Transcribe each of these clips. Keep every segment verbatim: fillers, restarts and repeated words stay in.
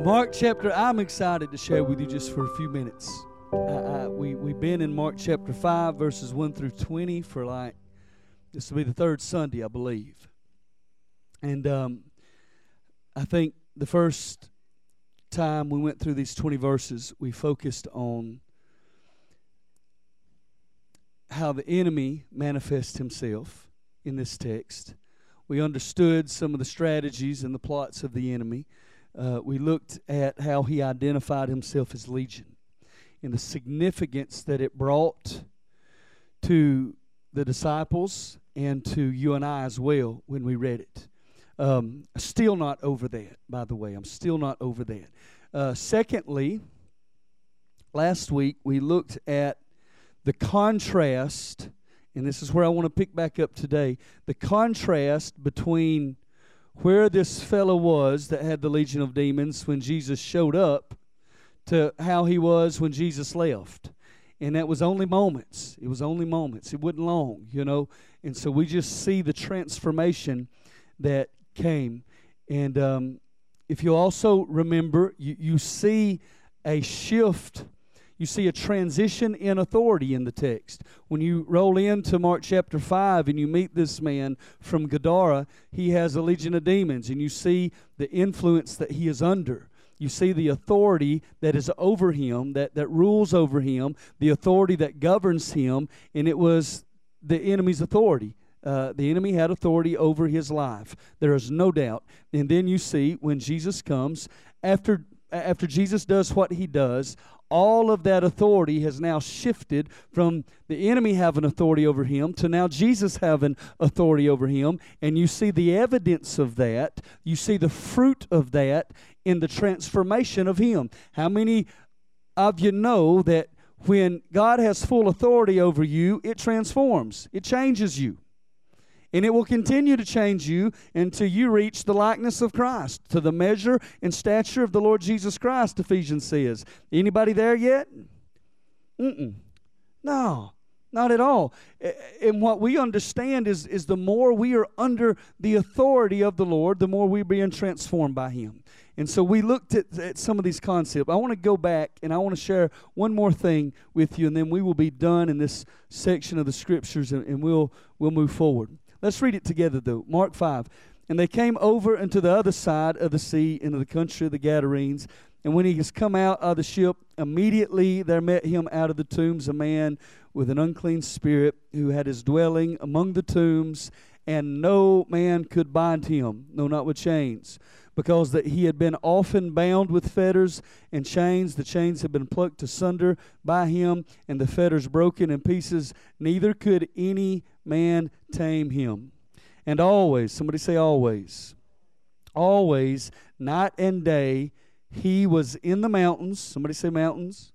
Mark chapter, I'm excited to share with you just for a few minutes. I, I, we, we've been in Mark chapter five, verses one through twenty for like, this will be the third Sunday, I believe. And um, I think the first time we went through these twenty verses, we focused on how the enemy manifests himself in this text. We understood some of the strategies and the plots of the enemy. Uh, we looked at how he identified himself as Legion and the significance that it brought to the disciples and to you and I as well when we read it. Um, still not over that, by the way. I'm still not over that. Uh, secondly, last week we looked at the contrast, and this is where I want to pick back up today, the contrast between where this fellow was that had the legion of demons when Jesus showed up to how he was when Jesus left. And that was only moments. It was only moments. It wasn't long, you know. And so we just see the transformation that came. And um, if you also remember, you, you see a shift. You see a transition in authority in the text. When you roll into Mark chapter five and you meet this man from Gadara, he has a legion of demons, and you see the influence that he is under. You see the authority that is over him, that, that rules over him, the authority that governs him, and it was the enemy's authority. Uh, the enemy had authority over his life. There is no doubt. And then you see when Jesus comes, after after Jesus does what he does, all of that authority has now shifted from the enemy having authority over him to now Jesus having authority over him. And you see the evidence of that. You see the fruit of that in the transformation of him. How many of you know that when God has full authority over you, it transforms, it changes you? And it will continue to change you until you reach the likeness of Christ, to the measure and stature of the Lord Jesus Christ, Ephesians says. Anybody there yet? Mm-mm. No, not at all. And what we understand is, is the more we are under the authority of the Lord, the more we're being transformed by Him. And so we looked at, at some of these concepts. I want to go back and I want to share one more thing with you, and then we will be done in this section of the Scriptures, and, and we'll we'll move forward. Let's read it together, though. Mark five. And they came over into the other side of the sea, into the country of the Gadarenes. And when he has come out of the ship, immediately there met him out of the tombs a man with an unclean spirit, who had his dwelling among the tombs, and no man could bind him, no, not with chains, because that he had been often bound with fetters and chains. The chains had been plucked asunder by him, and the fetters broken in pieces. Neither could any man tame him. And always, somebody say always, always, night and day, he was in the mountains. Somebody say mountains.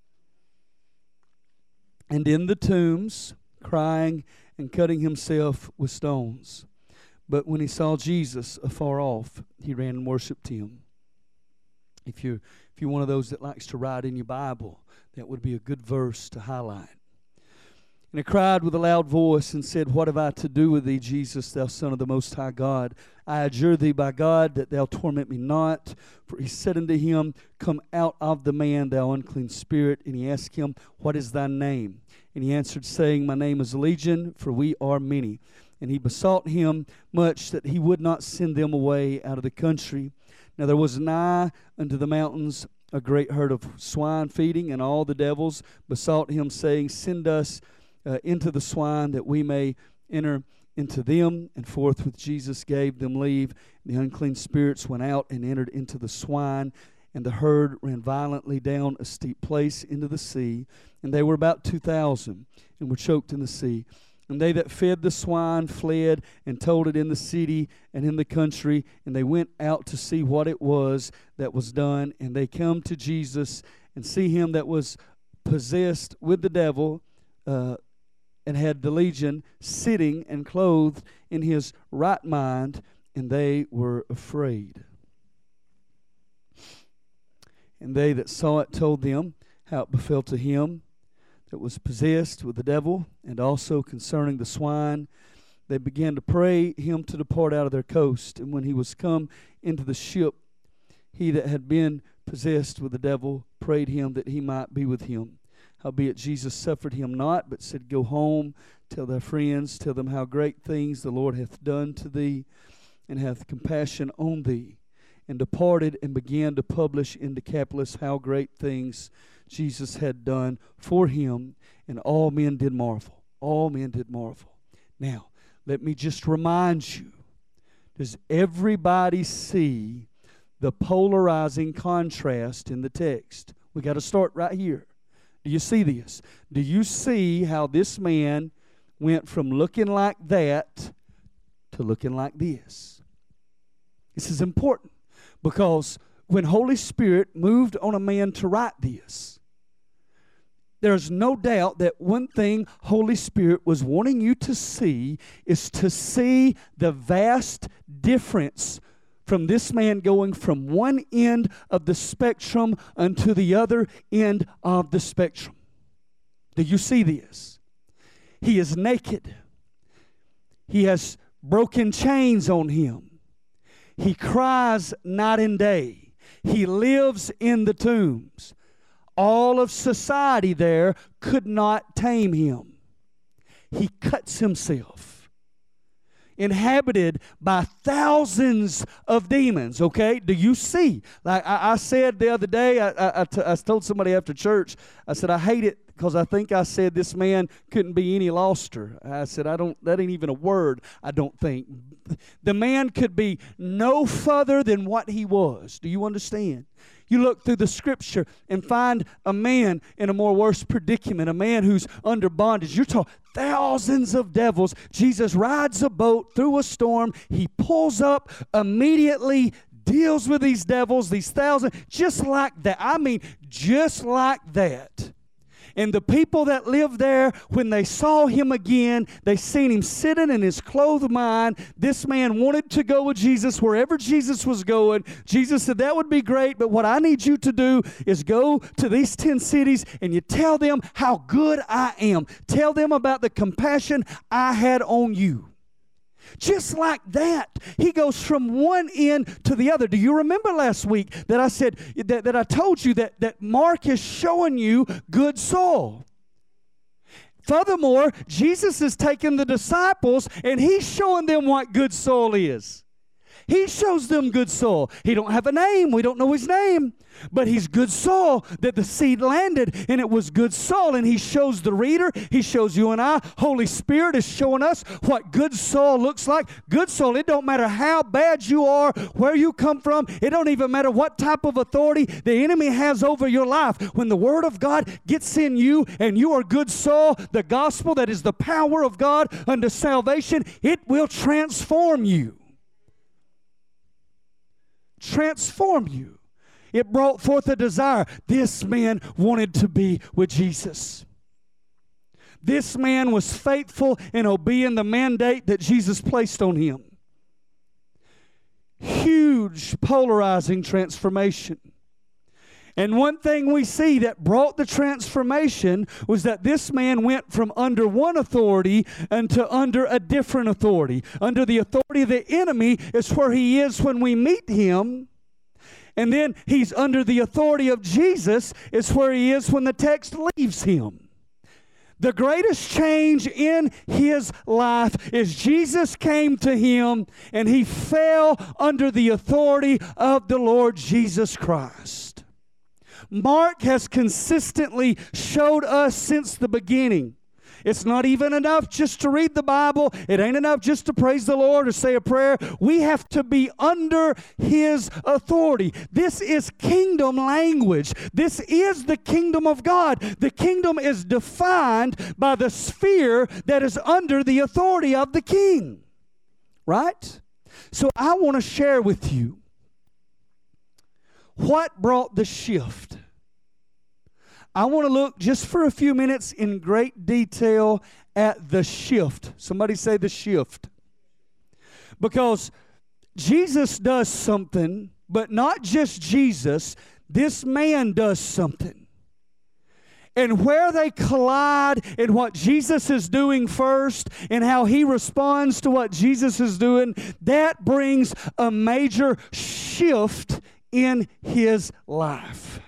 And in the tombs, crying and cutting himself with stones. But when he saw Jesus afar off, he ran and worshipped him. If you're, if you're one of those that likes to write in your Bible, that would be a good verse to highlight. And he cried with a loud voice and said, What have I to do with thee, Jesus, thou Son of the Most High God? I adjure thee by God that thou torment me not. For he said unto him, Come out of the man, thou unclean spirit. And he asked him, What is thy name? And he answered, saying, My name is Legion, for we are many. And he besought him much that he would not send them away out of the country. Now there was nigh unto the mountains a great herd of swine feeding, and all the devils besought him, saying, Send us uh, into the swine, that we may enter into them. And forthwith Jesus gave them leave. The unclean spirits went out and entered into the swine, and the herd ran violently down a steep place into the sea. And they were about two thousand, and were choked in the sea. And they that fed the swine fled and told it in the city and in the country. And they went out to see what it was that was done. And they come to Jesus and see him that was possessed with the devil uh, and had the legion, sitting and clothed in his right mind. And they were afraid. And they that saw it told them how it befell to him that was possessed with the devil, and also concerning the swine. They began to pray him to depart out of their coast. And when he was come into the ship, he that had been possessed with the devil prayed him that he might be with him. Howbeit Jesus suffered him not, but said, Go home, tell thy friends, tell them how great things the Lord hath done to thee, and hath compassion on thee. And departed and began to publish in Decapolis how great things Jesus had done for him, and all men did marvel. All men did marvel. Now, let me just remind you, does everybody see the polarizing contrast in the text? We got to start right here. Do you see this? Do you see how this man went from looking like that to looking like this? This is important because when Holy Spirit moved on a man to write this, there's no doubt that one thing Holy Spirit was wanting you to see is to see the vast difference from this man going from one end of the spectrum unto the other end of the spectrum. Do you see this? He is naked. He has broken chains on him. He cries night and day. He lives in the tombs. All of society there could not tame him. He cuts himself. Inhabited by thousands of demons, okay? Do you see? Like I, I said the other day, I, I, I, t- I told somebody after church, I said, I hate it because I think I said this man couldn't be any loster. I said, I don't, that ain't even a word, I don't think. The man could be no further than what he was. Do you understand? You look through the scripture and find a man in a more worse predicament, a man who's under bondage. You're talking thousands of devils. Jesus rides a boat through a storm. He pulls up, immediately deals with these devils, these thousands, just like that. I mean, just like that. And the people that lived there, when they saw him again, they seen him sitting in his clothed mind. This man wanted to go with Jesus wherever Jesus was going. Jesus said, that would be great, but what I need you to do is go to these ten cities and you tell them how good I am. Tell them about the compassion I had on you. Just like that, he goes from one end to the other. Do you remember last week that I said, that, that I told you that, that Mark is showing you good soil? Furthermore, Jesus is taking the disciples and he's showing them what good soil is. He shows them good soil. He don't have a name. We don't know his name. But he's good soil that the seed landed, and it was good soil. And he shows the reader. He shows you and I. Holy Spirit is showing us what good soil looks like. Good soil, it don't matter how bad you are, where you come from. It don't even matter what type of authority the enemy has over your life. When the Word of God gets in you and you are good soil, the gospel that is the power of God unto salvation, it will transform you. Transform you. It brought forth a desire. This man wanted to be with Jesus. This man was faithful in obeying the mandate that Jesus placed on him. Huge polarizing transformation. And one thing we see that brought the transformation was that this man went from under one authority unto under a different authority. Under the authority of the enemy is where he is when we meet him. And then he's under the authority of Jesus is where he is when the text leaves him. The greatest change in his life is Jesus came to him and he fell under the authority of the Lord Jesus Christ. Mark has consistently showed us since the beginning. It's not even enough just to read the Bible. It ain't enough just to praise the Lord or say a prayer. We have to be under his authority. This is kingdom language. This is the kingdom of God. The kingdom is defined by the sphere that is under the authority of the king. Right? So I want to share with you what brought the shift. I want to look just for a few minutes in great detail at the shift. Somebody say the shift. Because Jesus does something, but not just Jesus. This man does something. And where they collide in what Jesus is doing first and how he responds to what Jesus is doing, that brings a major shift in his life.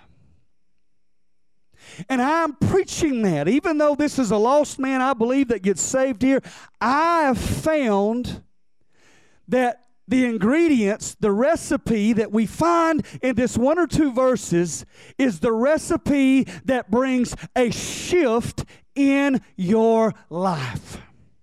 And I'm preaching that. Even though this is a lost man, I believe, that gets saved here, I have found that the ingredients, the recipe that we find in this one or two verses is the recipe that brings a shift in your life.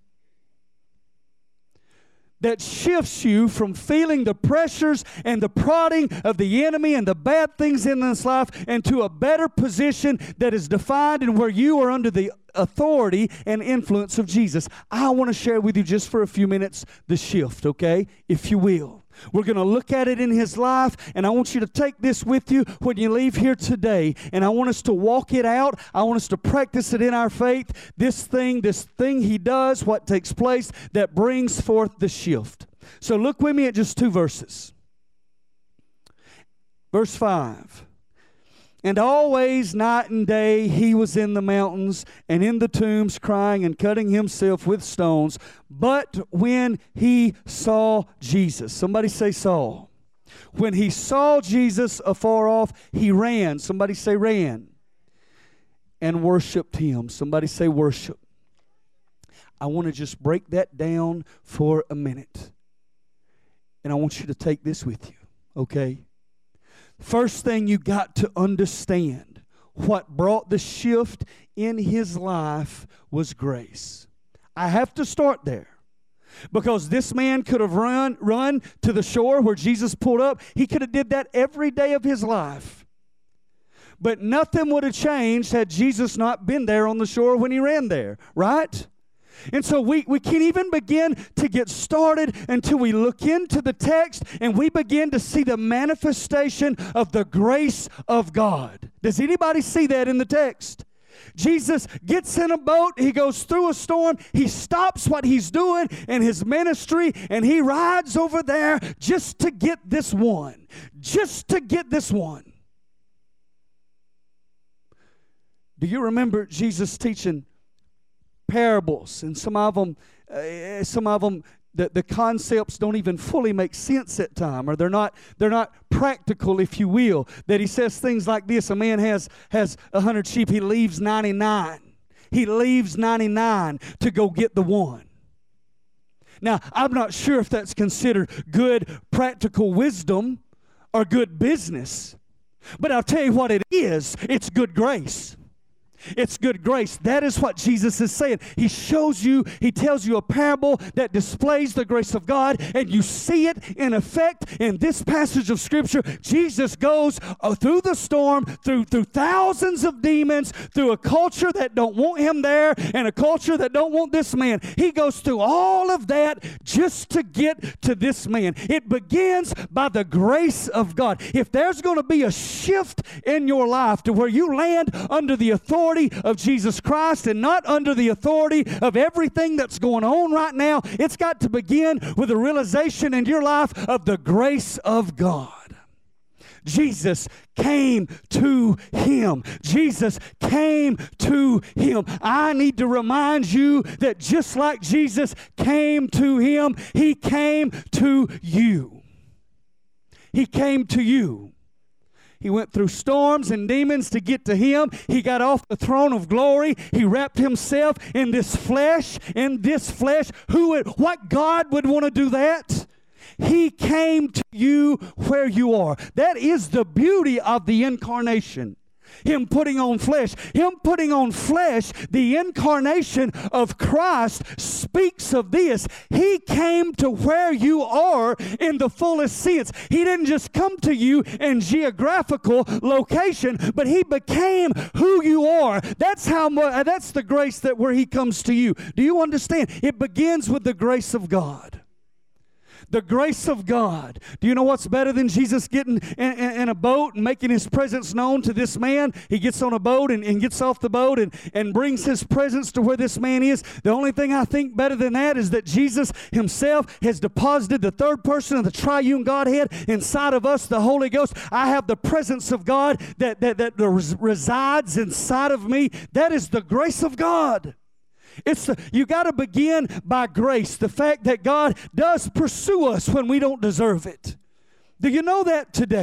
That shifts you from feeling the pressures and the prodding of the enemy and the bad things in this life into a better position that is defined and where you are under the authority and influence of Jesus. I want to share with you just for a few minutes the shift, okay? If you will. We're going to look at it in his life, and I want you to take this with you when you leave here today, and I want us to walk it out. I want us to practice it in our faith. This thing, this thing he does, what takes place that brings forth the shift. So look with me at just two verses. Verse five. And always night and day he was in the mountains and in the tombs crying and cutting himself with stones. But when he saw Jesus, somebody say saw. When he saw Jesus afar off, he ran. Somebody say ran. And worshiped him. Somebody say worship. I want to just break that down for a minute. And I want you to take this with you, okay? First thing you got to understand, what brought the shift in his life was grace. I have to start there. Because this man could have run, run to the shore where Jesus pulled up. He could have did that every day of his life. But nothing would have changed had Jesus not been there on the shore when he ran there, right? And so we, we can't even begin to get started until we look into the text and we begin to see the manifestation of the grace of God. Does anybody see that in the text? Jesus gets in a boat, he goes through a storm, he stops what he's doing in his ministry, and he rides over there just to get this one. Just to get this one. Do you remember Jesus teaching parables? And some of them, uh, some of them, the, the concepts don't even fully make sense at time, or they're not they're not practical, if you will. That he says things like this: a man has has a hundred sheep, he leaves ninety-nine. He leaves ninety-nine to go get the one. Now, I'm not sure if that's considered good practical wisdom or good business, but I'll tell you what it is. It's good grace. It's good grace. That is what Jesus is saying. He shows you, he tells you a parable that displays the grace of God, and you see it in effect in this passage of Scripture. Jesus goes uh, through the storm, through, through thousands of demons, through a culture that don't want him there, and a culture that don't want this man. He goes through all of that just to get to this man. It begins by the grace of God. If there's going to be a shift in your life to where you land under the authority of Jesus Christ and not under the authority of everything that's going on right now, it's got to begin with a realization in your life of the grace of God. Jesus came to him. Jesus came to him. I need to remind you that just like Jesus came to him, he came to you. He came to you. He went through storms and demons to get to him. He got off the throne of glory. He wrapped himself in this flesh, in this flesh. Who would, what God would want to do that? He came to you where you are. That is the beauty of the incarnation. Him putting on flesh. Him putting on flesh, the incarnation of Christ speaks of this. He came to where you are in the fullest sense. He didn't just come to you in geographical location, but he became who you are. That's how much, that's the grace that where he comes to you. Do you understand? It begins with the grace of God. The grace of God. Do you know what's better than Jesus getting in, in, in a boat and making his presence known to this man? He gets on a boat and, and gets off the boat and, and brings his presence to where this man is. The only thing I think better than that is that Jesus himself has deposited the third person of the triune Godhead inside of us, the Holy Ghost. I have the presence of God that, that, that res- resides inside of me. That is the grace of God. It's the, you got to begin by grace. The fact that God does pursue us when we don't deserve it. Do you know that today?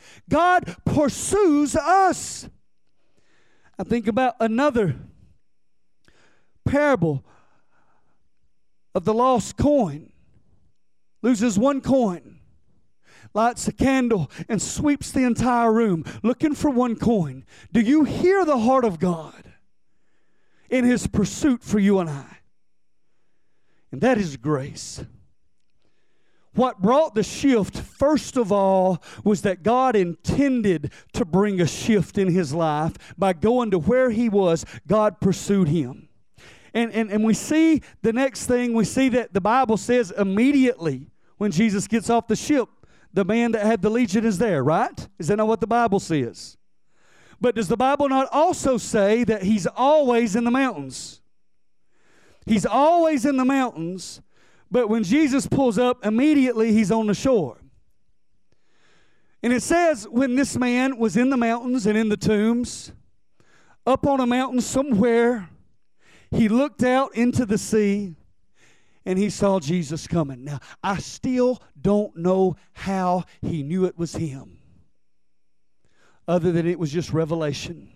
God pursues us. I think about another parable of the lost coin. Loses one coin, lights a candle, and sweeps the entire room looking for one coin. Do you hear the heart of God in His pursuit for you and I? And that is grace. What brought the shift, first of all, was that God intended to bring a shift in his life. By going to where he was, God pursued him. And, and, and we see the next thing, we see that the Bible says immediately when Jesus gets off the ship, the man that had the legion is there, right? Is that not what the Bible says? But does the Bible not also say that he's always in the mountains? He's always in the mountains, but when Jesus pulls up, immediately he's on the shore. And it says when this man was in the mountains and in the tombs, up on a mountain somewhere, he looked out into the sea and he saw Jesus coming. Now, I still don't know how he knew it was him, other than it was just revelation.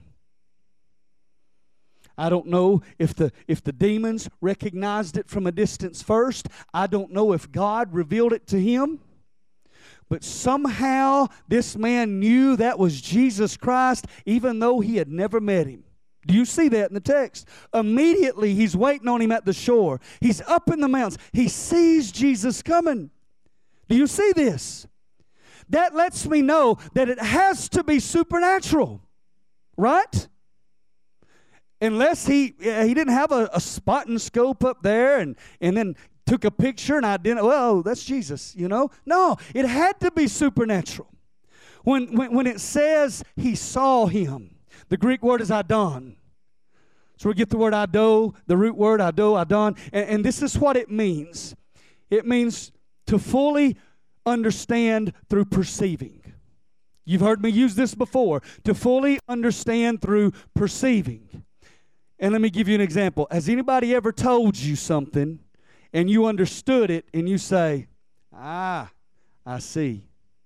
I don't know if the if the demons recognized it from a distance first. I don't know if God revealed it to him. But somehow this man knew that was Jesus Christ, even though he had never met him. Do you see that in the text? Immediately he's waiting on him at the shore. He's up in the mountains. He sees Jesus coming. Do you see this? That lets me know that it has to be supernatural, right? Unless he he didn't have a, a spotting scope up there and, and then took a picture and identified, well, that's Jesus, you know? No, it had to be supernatural. When, when, when it says he saw him, the Greek word is idon. So we get the word ido, the root word ido, idon, and, and this is what it means. It means to fully understand through perceiving. You've heard me use this before. To fully understand through perceiving. And let me give you an example. Has anybody ever told you something and you understood it and you say, ah, I see?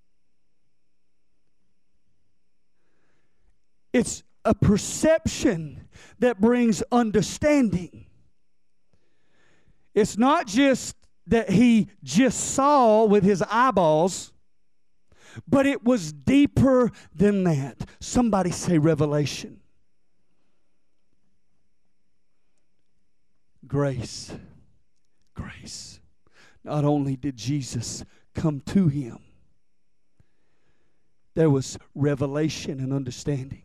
It's a perception that brings understanding. It's not just that he just saw with his eyeballs, but it was deeper than that. Somebody say revelation. Grace. Grace. Not only did Jesus come to him, there was revelation and understanding.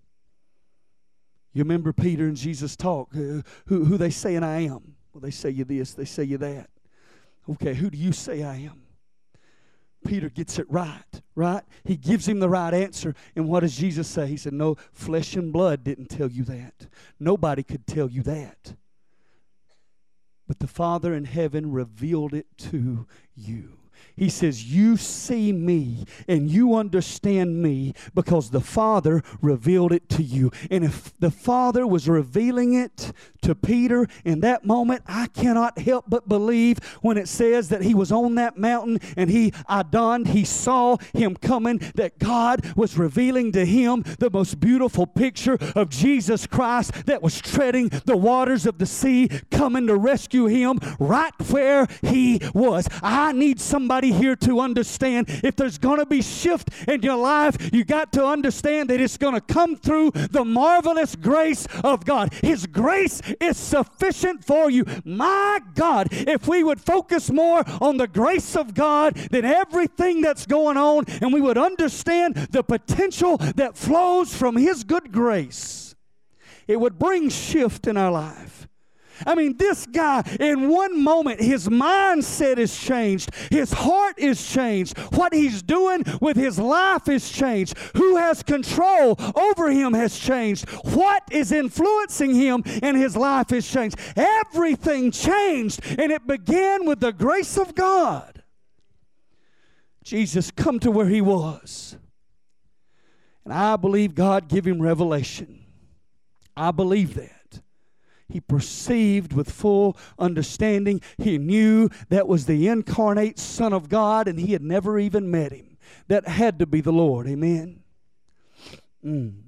You remember Peter and Jesus talk, uh, who, who they saying I am? Well, they say you this, they say you that. Okay, who do you say I am? Peter gets it right, right? He gives him the right answer. And what does Jesus say? He said, no, flesh and blood didn't tell you that. Nobody could tell you that. But the Father in heaven revealed it to you. He says, you see me and you understand me because the Father revealed it to you. And if the Father was revealing it to Peter in that moment, I cannot help but believe when it says that he was on that mountain and he idonned, he saw him coming, that God was revealing to him the most beautiful picture of Jesus Christ that was treading the waters of the sea, coming to rescue him right where he was. I need somebody here to understand if there's going to be shift in your life, you got to understand that it's going to come through the marvelous grace of God. His grace is sufficient for you. My God, if we would focus more on the grace of God than everything that's going on, and we would understand the potential that flows from His good grace, it would bring shift in our life. I mean, this guy, in one moment, his mindset is changed. His heart is changed. What he's doing with his life is changed. Who has control over him has changed. What is influencing him in his life is changed. Everything changed, and it began with the grace of God. Jesus come to where he was. And I believe God gave him revelation. I believe that. He perceived with full understanding. He knew that was the incarnate Son of God, and he had never even met him. That had to be the Lord. Amen. Mm.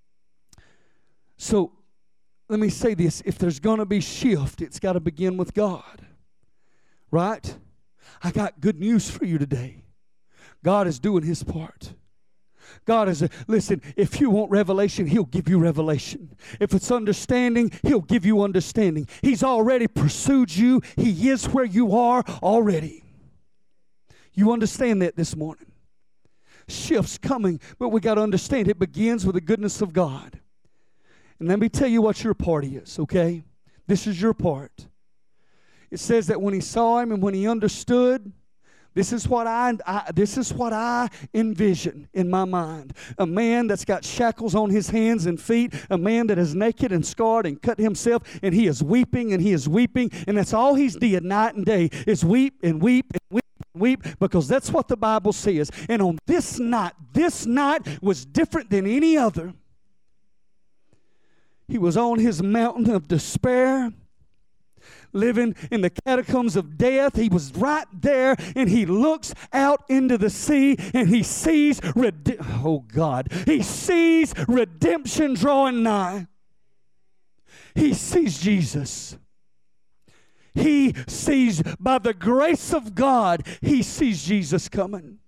So, let me say this. If there's going to be shift, it's got to begin with God. Right? I got good news for you today. God is doing His part. God is, a, listen, if you want revelation, He'll give you revelation. If it's understanding, He'll give you understanding. He's already pursued you. He is where you are already. You understand that this morning? Shift's coming, but we got to understand it begins with the goodness of God. And let me tell you what your part is, okay? This is your part. It says that when he saw him and when he understood, this is what I, I this is what I envision in my mind. A man that's got shackles on his hands and feet, a man that is naked and scarred and cut himself, and he is weeping and he is weeping, and that's all he's did night and day is weep and weep and weep. Weep, because that's what the Bible says. And on this night, this night was different than any other. He was on his mountain of despair, living in the catacombs of death. He was right there, and he looks out into the sea, and he sees, rede- oh God, he sees redemption drawing nigh. He sees Jesus. He sees, by the grace of God, he sees Jesus coming.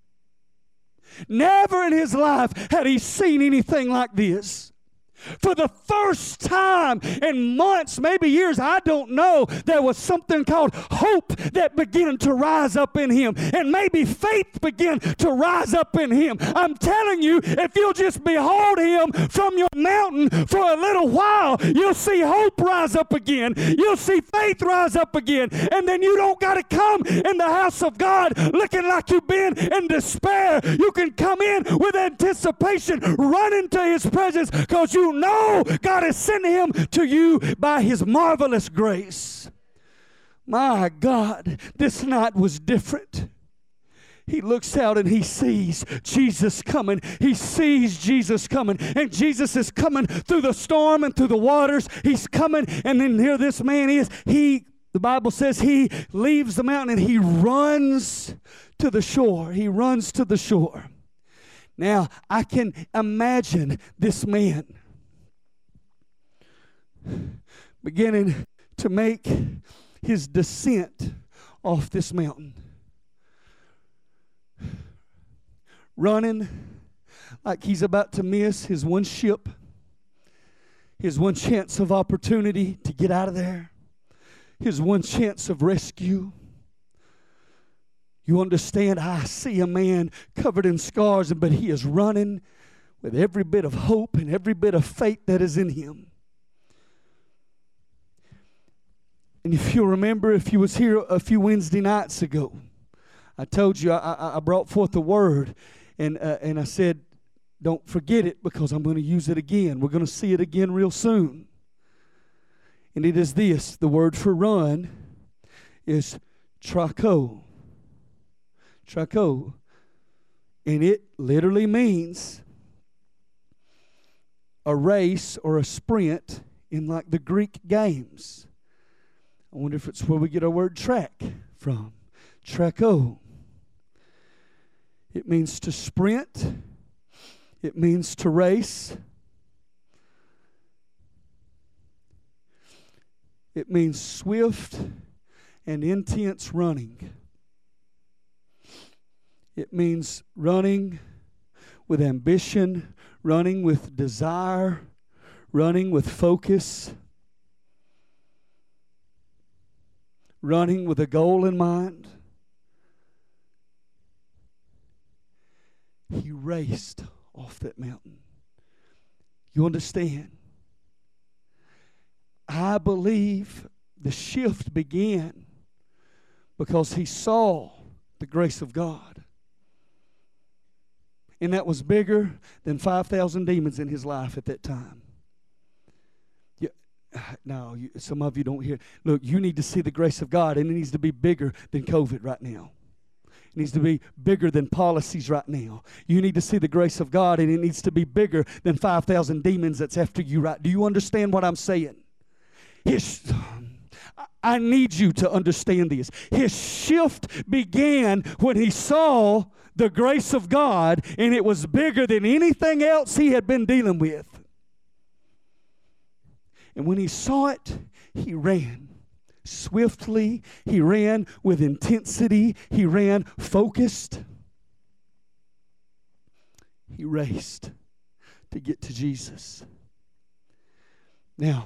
Never in his life had he seen anything like this. For the first time in months, maybe years, I don't know, there was something called hope that began to rise up in him. And maybe faith began to rise up in him. I'm telling you, if you'll just behold him from your mountain for a little while, you'll see hope rise up again. You'll see faith rise up again. And then you don't got to come in the house of God looking like you've been in despair. You can come in with anticipation, run into his presence, because you know God has sent him to you by his marvelous grace. My God, this night was different. He looks out and he sees Jesus coming. He sees Jesus coming. And Jesus is coming through the storm and through the waters. He's coming. And then here this man is. He, the Bible says he leaves the mountain and he runs to the shore. He runs to the shore. Now, I can imagine this man beginning to make his descent off this mountain. Running like he's about to miss his one ship, his one chance of opportunity to get out of there, his one chance of rescue. You understand, I see a man covered in scars, but he is running with every bit of hope and every bit of faith that is in him. And if you remember, if you was here a few Wednesday nights ago, I told you I, I, I brought forth the word, and uh, and I said, don't forget it, because I'm going to use it again. We're going to see it again real soon. And it is this: the word for run is tracho. Tracho. And it literally means a race or a sprint in like the Greek games. I wonder if it's where we get our word track from. Tracho. It means to sprint. It means to race. It means swift and intense running. It means running with ambition, running with desire, running with focus, running with a goal in mind. He raced off that mountain. You understand? I believe the shift began because he saw the grace of God. And that was bigger than five thousand demons in his life at that time. Yeah, no, you, some of you don't hear. Look, you need to see the grace of God, and it needs to be bigger than COVID right now. It needs to be bigger than policies right now. You need to see the grace of God, and it needs to be bigger than five thousand demons that's after you right. Do you understand what I'm saying? His, I need you to understand this. His shift began when he saw the grace of God, and it was bigger than anything else he had been dealing with. And when he saw it, he ran swiftly. He ran with intensity. He ran focused. He raced to get to Jesus. Now,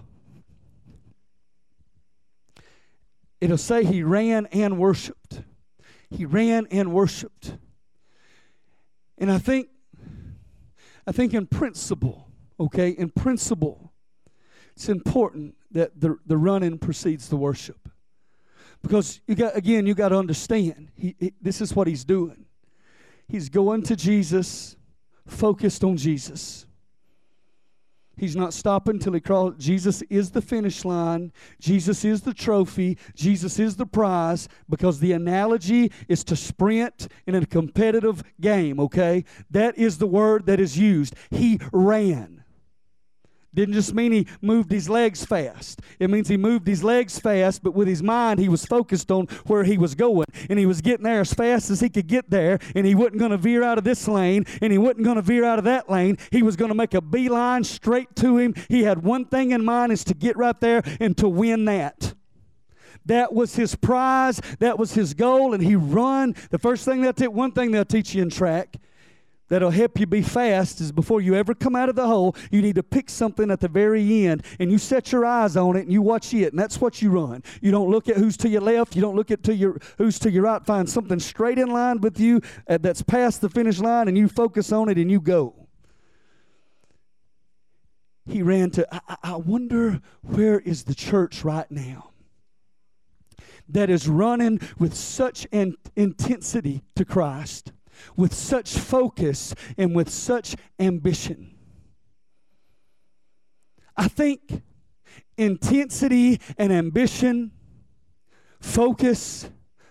it'll say he ran and worshiped. He ran and worshiped. And I think, I think in principle, okay, in principle, it's important that the, the running precedes the worship. Because, you got again, you got to understand, he, he, this is what he's doing. He's going to Jesus, focused on Jesus. He's not stopping till he crawls. Jesus is the finish line. Jesus is the trophy. Jesus is the prize, because the analogy is to sprint in a competitive game, okay? That is the word that is used. He ran. Didn't just mean he moved his legs fast. It means he moved his legs fast, but with his mind he was focused on where he was going. And he was getting there as fast as he could get there, and he wasn't going to veer out of this lane, and he wasn't going to veer out of that lane. He was going to make a beeline straight to him. He had one thing in mind, is to get right there and to win that. That was his prize. That was his goal, and he run. The first thing they'll teach, one thing they'll teach you in track that'll help you be fast is, before you ever come out of the hole, you need to pick something at the very end, and you set your eyes on it and you watch it, and that's what you run. You don't look at who's to your left. You don't look at to your who's to your right. Find something straight in line with you uh, that's past the finish line, and you focus on it and you go. He ran to, I, I wonder where is the church right now that is running with such an intensity to Christ, with such focus and with such ambition. I think intensity and ambition, focus,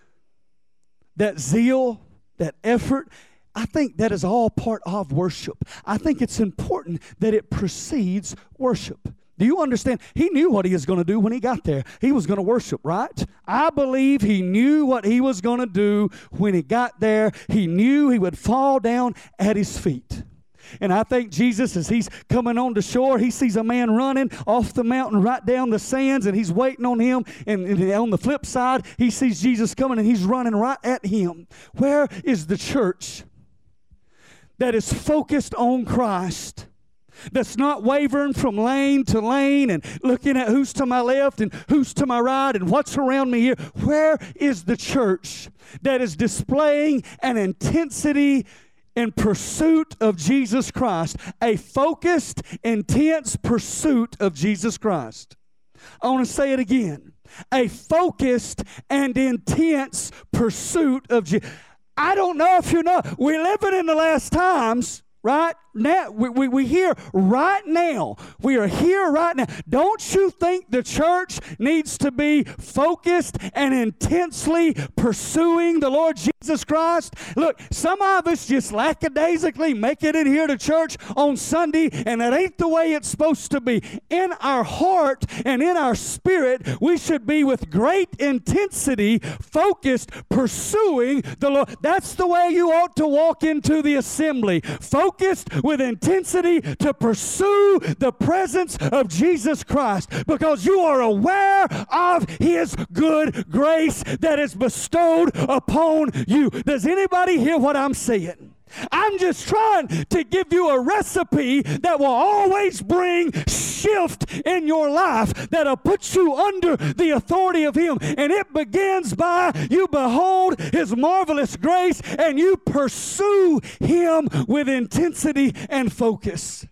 that zeal, that effort, I think that is all part of worship. I think it's important that it precedes worship. Do you understand? He knew what he was going to do when he got there. He was going to worship, right? I believe he knew what he was going to do when he got there. He knew he would fall down at his feet. And I think Jesus, as he's coming on the shore, he sees a man running off the mountain right down the sands, and he's waiting on him. And, and on the flip side, he sees Jesus coming, and he's running right at him. Where is the church that is focused on Christ, that's not wavering from lane to lane and looking at who's to my left and who's to my right and what's around me here? Where is the church that is displaying an intensity in pursuit of Jesus Christ, a focused, intense pursuit of Jesus Christ? I want to say it again. A focused and intense pursuit of Jesus. I don't know if you know, we're living in the last times. Right now, we, we, we here right now. We are here right now. Don't you think the church needs to be focused and intensely pursuing the Lord Jesus Christ? Look, some of us just lackadaisically make it in here to church on Sunday, and that ain't the way it's supposed to be. In our heart and in our spirit, we should be with great intensity, focused, pursuing the Lord. That's the way you ought to walk into the assembly. Focused with intensity to pursue the presence of Jesus Christ, because you are aware of His good grace that is bestowed upon you. Does anybody hear what I'm saying? I'm just trying to give you a recipe that will always bring shift in your life, that'll put you under the authority of Him. And it begins by you behold His marvelous grace and you pursue Him with intensity and focus.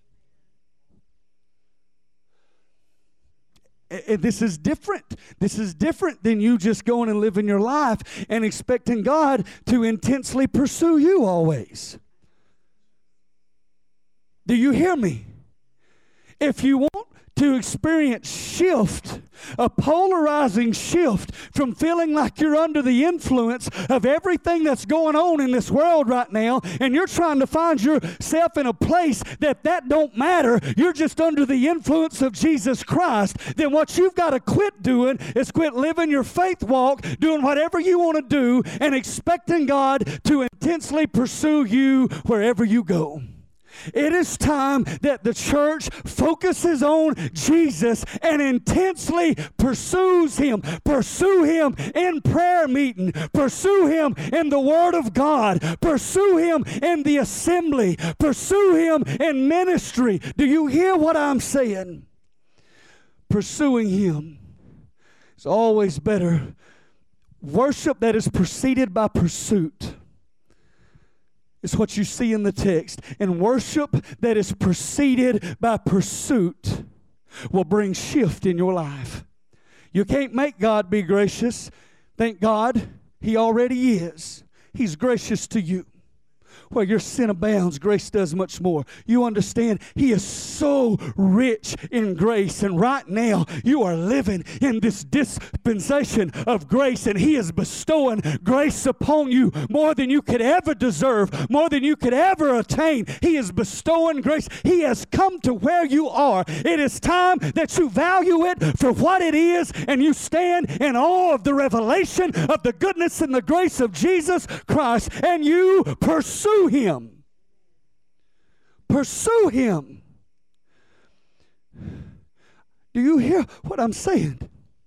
This is different. This is different than you just going and living your life and expecting God to intensely pursue you always. Do you hear me? If you want to experience shift, a polarizing shift from feeling like you're under the influence of everything that's going on in this world right now, and you're trying to find yourself in a place that that don't matter, you're just under the influence of Jesus Christ, then what you've got to quit doing is quit living your faith walk, doing whatever you want to do, and expecting God to intensely pursue you wherever you go. It is time that the church focuses on Jesus and intensely pursues Him. Pursue Him in prayer meeting. Pursue Him in the Word of God. Pursue Him in the assembly. Pursue Him in ministry. Do you hear what I'm saying? Pursuing Him is always better. Worship that is preceded by pursuit is what you see in the text. And worship that is preceded by pursuit will bring shift in your life. You can't make God be gracious. Thank God, He already is. He's gracious to you. Where your sin abounds, grace does much more. You understand, He is so rich in grace. And right now, you are living in this dispensation of grace. And He is bestowing grace upon you more than you could ever deserve, more than you could ever attain. He is bestowing grace. He has come to where you are. It is time that you value it for what it is, and you stand in awe of the revelation of the goodness and the grace of Jesus Christ, and you pursue Him. Pursue Him. Do you hear what I'm saying?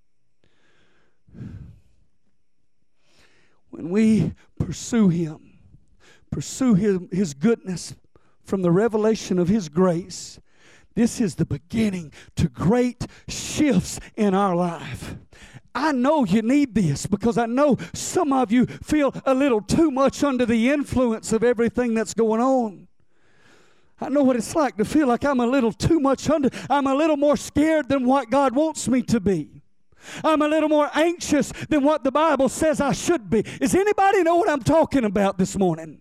When we pursue Him, pursue His, His goodness from the revelation of His grace, this is the beginning to great shifts in our life. I know you need this because I know some of you feel a little too much under the influence of everything that's going on. I know what it's like to feel like I'm a little too much under. I'm a little more scared than what God wants me to be. I'm a little more anxious than what the Bible says I should be. Does anybody know what I'm talking about this morning?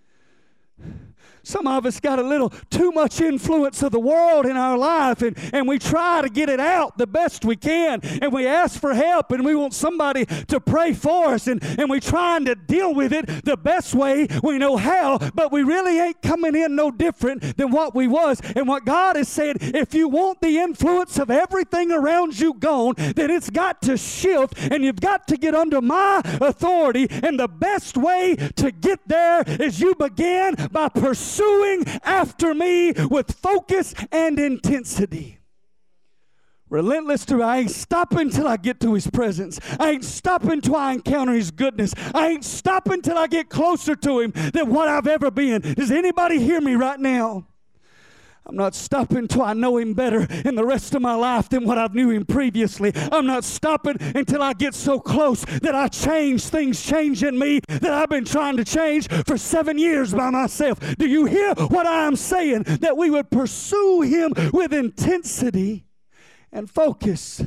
Some of us got a little too much influence of the world in our life, and, and we try to get it out the best we can, and we ask for help, and we want somebody to pray for us, and, and we're trying to deal with it the best way we know how, but we really ain't coming in no different than what we was. And what God is saying, if you want the influence of everything around you gone, then it's got to shift, and you've got to get under my authority, and the best way to get there is you begin by pursuing Pursuing after me with focus and intensity. Relentless to, I ain't stopping till I get to His presence. I ain't stopping till I encounter His goodness. I ain't stopping till I get closer to Him than what I've ever been. Does anybody hear me right now? I'm not stopping till I know Him better in the rest of my life than what I knew Him previously. I'm not stopping until I get so close that I change, things change in me that I've been trying to change for seven years by myself. Do you hear what I'm saying? That we would pursue Him with intensity and focus.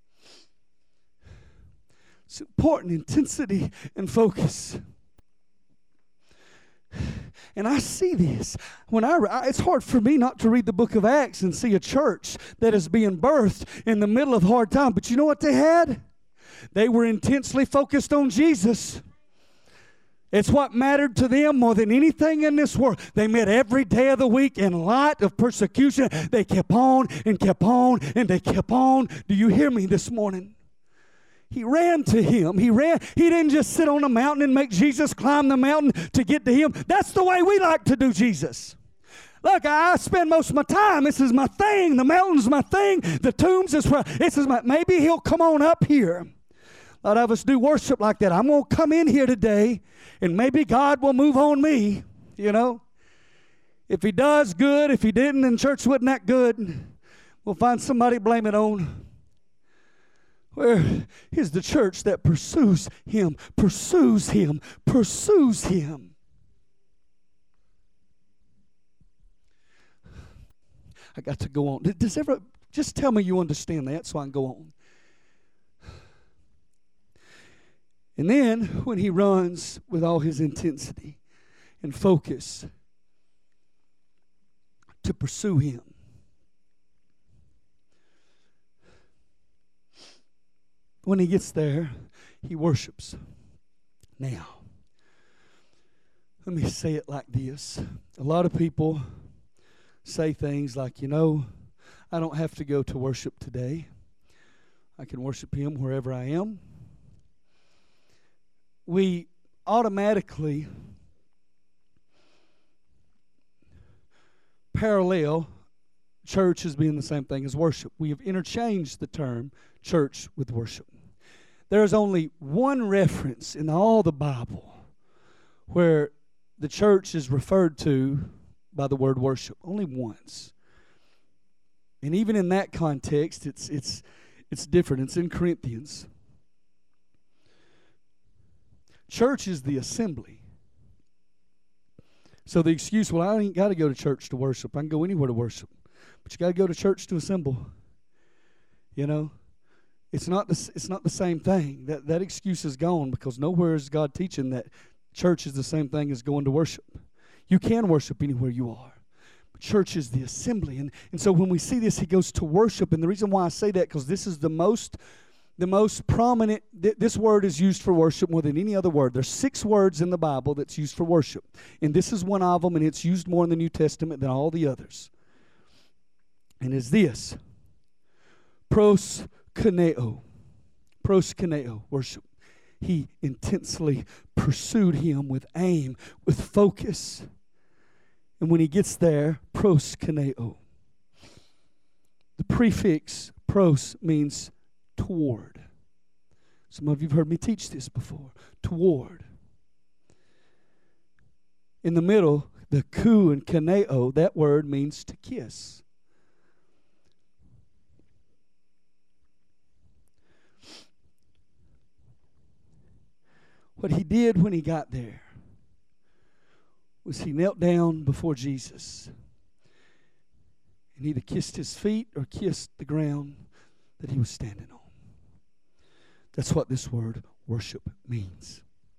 It's important, intensity and focus. And I see this. When I, it's hard for me not to read the book of Acts and see a church that is being birthed in the middle of hard time. But you know what they had? They were intensely focused on Jesus. It's what mattered to them more than anything in this world. They met every day of the week in light of persecution. They kept on and kept on and they kept on. Do you hear me this morning? He ran to Him. He ran. He didn't just sit on a mountain and make Jesus climb the mountain to get to Him. That's the way we like to do Jesus. Look, I spend most of my time. This is my thing. The mountain's my thing. The tombs is where. This is my. Maybe He'll come on up here. A lot of us do worship like that. I'm going to come in here today, and maybe God will move on me. You know, if He does, good. If He didn't, then church wasn't that good. We'll find somebody to blame it on. Where is the church that pursues Him, pursues Him, pursues Him? I got to go on. Does ever just tell me you understand that so I can go on? And then when he runs with all his intensity and focus to pursue Him, when he gets there, he worships. Now, let me say it like this. A lot of people say things like, you know, I don't have to go to worship today. I can worship him wherever I am. We automatically parallel church as being the same thing as worship. We have interchanged the term church with worship. There is only one reference in all the Bible where the church is referred to by the word worship. Only once. And even in that context, it's it's it's different. It's in Corinthians. Church is the assembly. So the excuse, well, I ain't got to go to church to worship. I can go anywhere to worship. But you got to go to church to assemble. You know? It's not the, it's not the same thing. That, that excuse is gone because nowhere is God teaching that church is the same thing as going to worship. You can worship anywhere you are. But church is the assembly. And, and so when we see this, he goes to worship. And the reason why I say that, because this is the most, the most prominent, th- this word is used for worship more than any other word. There's six words in the Bible that's used for worship. And this is one of them, and it's used more in the New Testament than all the others. And is this. Proskuneo. Proskuneo, worship. He intensely pursued him with aim, with focus. And when he gets there, proskuneo. The prefix pros means toward. Some of you have heard me teach this before. Toward. In the middle, the ku and kaneo, that word means to kiss. What he did when he got there was he knelt down before Jesus and either kissed his feet or kissed the ground that he was standing on. That's what this word worship means.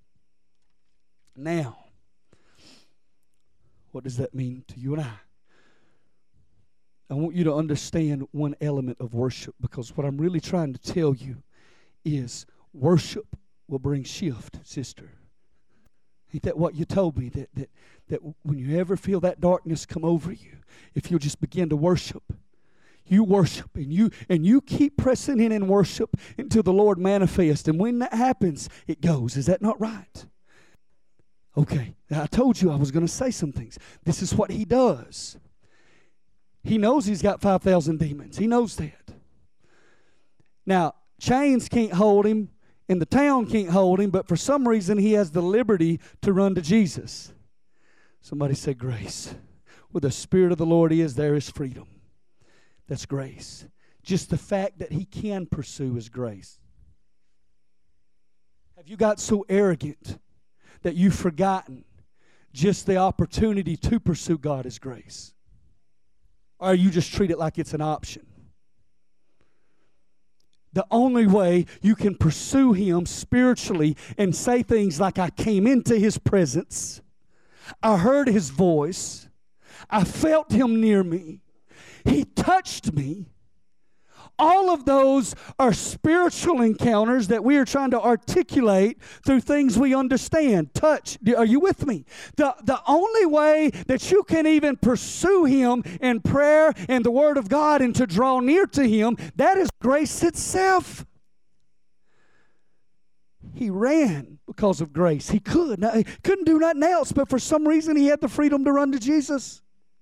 Now, what does that mean to you and I? I want you to understand one element of worship, because what I'm really trying to tell you is worship will bring shift, sister. Ain't that what you told me? That, that, that when you ever feel that darkness come over you, if you'll just begin to worship, you worship and you and you keep pressing in in worship until the Lord manifests. And when that happens, it goes. Is that not right? Okay, I told you I was going to say some things. This is what he does. He knows he's got five thousand demons. He knows that. Now, chains can't hold him. And the town can't hold him, but for some reason he has the liberty to run to Jesus. Somebody say grace. Where the Spirit of the Lord is, there is freedom. That's grace. Just the fact that he can pursue is grace. Have you got so arrogant that you've forgotten just the opportunity to pursue God is grace? Or you just treat it like it's an option? The only way you can pursue him spiritually and say things like, I came into his presence, I heard his voice, I felt him near me, he touched me. All of those are spiritual encounters that we are trying to articulate through things we understand. Touch. Are you with me? The, the only way that you can even pursue him in prayer and the Word of God and to draw near to him, that is grace itself. He ran because of grace. He could. Now, he couldn't do nothing else, but for some reason he had the freedom to run to Jesus.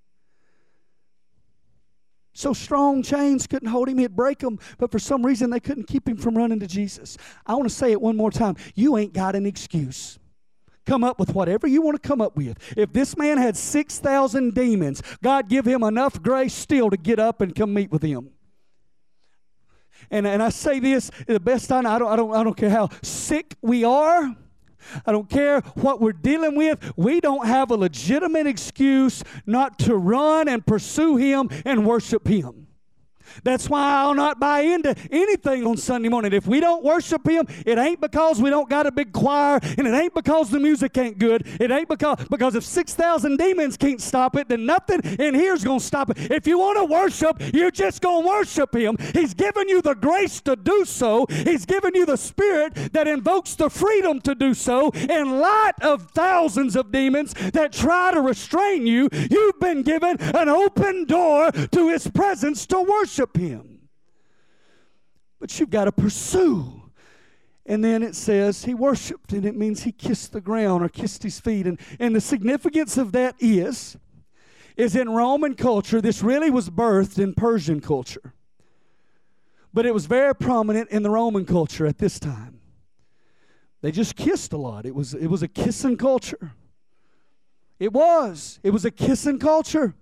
So strong chains couldn't hold him. He'd break them. But for some reason, they couldn't keep him from running to Jesus. I want to say it one more time. You ain't got an excuse. Come up with whatever you want to come up with. If this man had six thousand demons, God give him enough grace still to get up and come meet with him. And, and I say this the best I know. I don't, I, don't, I don't care how sick we are. I don't care what we're dealing with. We don't have a legitimate excuse not to run and pursue him and worship him. That's why I'll not buy into anything on Sunday morning. If we don't worship Him, it ain't because we don't got a big choir, and it ain't because the music ain't good. It ain't because, because if six thousand demons can't stop it, then nothing in here's going to stop it. If you want to worship, you're just going to worship Him. He's given you the grace to do so. He's given you the Spirit that invokes the freedom to do so. In light of thousands of demons that try to restrain you, you've been given an open door to His presence to worship Him. But you've got to pursue. And then it says he worshiped, and it means he kissed the ground or kissed his feet. And, and the significance of that is, is in Roman culture, this really was birthed in Persian culture. But it was very prominent in the Roman culture at this time. They just kissed a lot. It was, it was a kissing culture. It was. It was a kissing culture.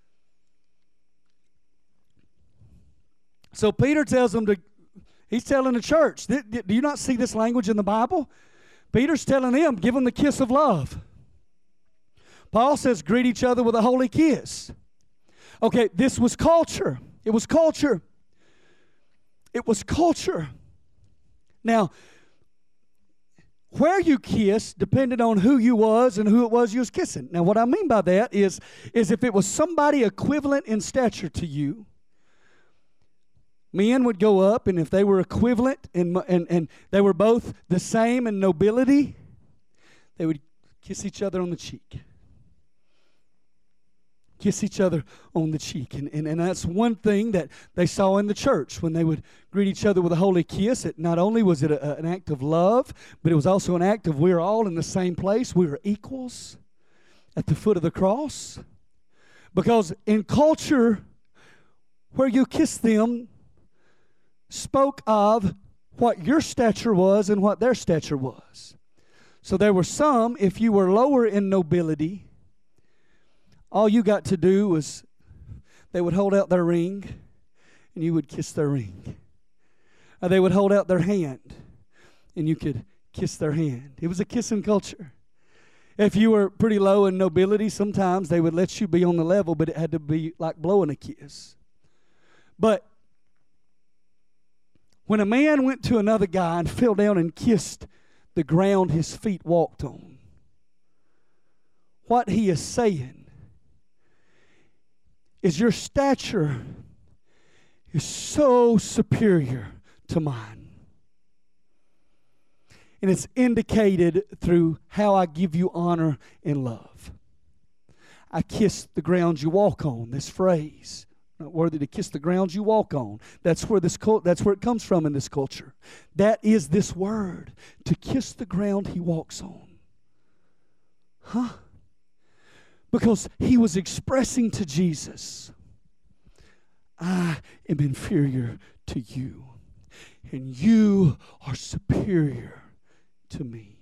So Peter tells them to, he's telling the church, do you not see this language in the Bible? Peter's telling them, give them the kiss of love. Paul says, greet each other with a holy kiss. Okay, this was culture. It was culture. It was culture. Now, where you kissed depended on who you was and who it was you was kissing. Now, what I mean by that is, is if it was somebody equivalent in stature to you, men would go up, and if they were equivalent and, and, and they were both the same in nobility, they would kiss each other on the cheek. Kiss each other on the cheek. And, and, and that's one thing that they saw in the church when they would greet each other with a holy kiss. It not only was it a, an act of love, but it was also an act of we're all in the same place. We were equals at the foot of the cross. Because in culture, where you kiss them, spoke of what your stature was and what their stature was. So there were some, if you were lower in nobility, all you got to do was they would hold out their ring and you would kiss their ring. Or they would hold out their hand and you could kiss their hand. It was a kissing culture. If you were pretty low in nobility, sometimes they would let you be on the level, but it had to be like blowing a kiss. But when a man went to another guy and fell down and kissed the ground his feet walked on, what he is saying is your stature is so superior to mine. And it's indicated through how I give you honor and love. I kiss the ground you walk on, this phrase. Not worthy to kiss the ground you walk on. That's where this that's where it comes from in this culture. That is this word, to kiss the ground he walks on. Huh? Because he was expressing to Jesus, I am inferior to you, and you are superior to me.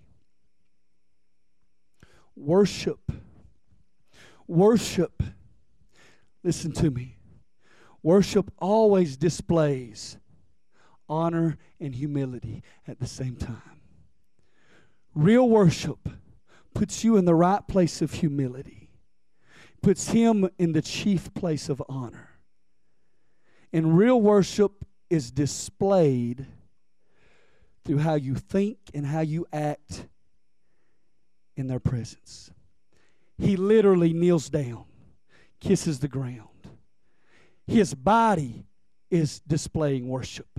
Worship. Worship. Listen to me. Worship always displays honor and humility at the same time. Real worship puts you in the right place of humility, puts Him in the chief place of honor. And real worship is displayed through how you think and how you act in their presence. He literally kneels down, kisses the ground. His body is displaying worship.